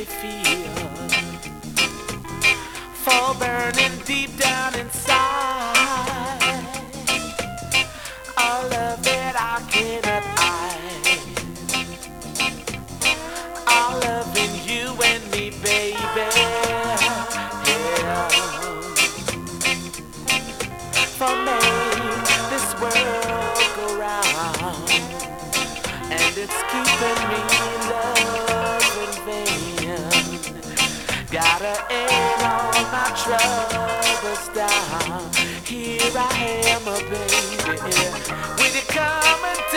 feel, fall burning deep down inside. A love that I cannot hide. Our loving you and me, baby. Yeah. For me, this world go round, and it's keeping me loving vain. Gotta end all my troubles down. Here I am, a baby. Will you come and